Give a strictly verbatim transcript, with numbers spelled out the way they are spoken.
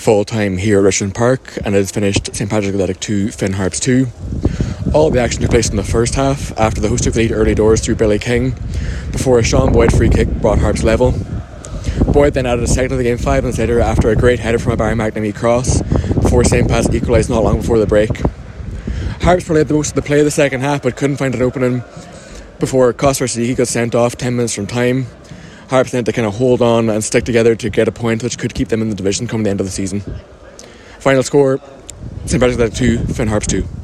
full time here at Richmond Park, and it has finished St Patrick's Athletic two, Finn Harps two. All of the action took place in the first half after the hosts took the lead early doors through Billy King, before a Sean Boyd free kick brought Harps level. Boyd then added a second to the game five minutes later after a great header from a Barry McNamee cross, before St Pat's equalised not long before the break. Harps played the most of the play of the second half but couldn't find an opening before Coster Siddiqui got sent off ten minutes from time. Harps then had to kind of hold on and stick together to get a point which could keep them in the division come the end of the season. Final score, St Patrick's Athletic two, Finn Harps two.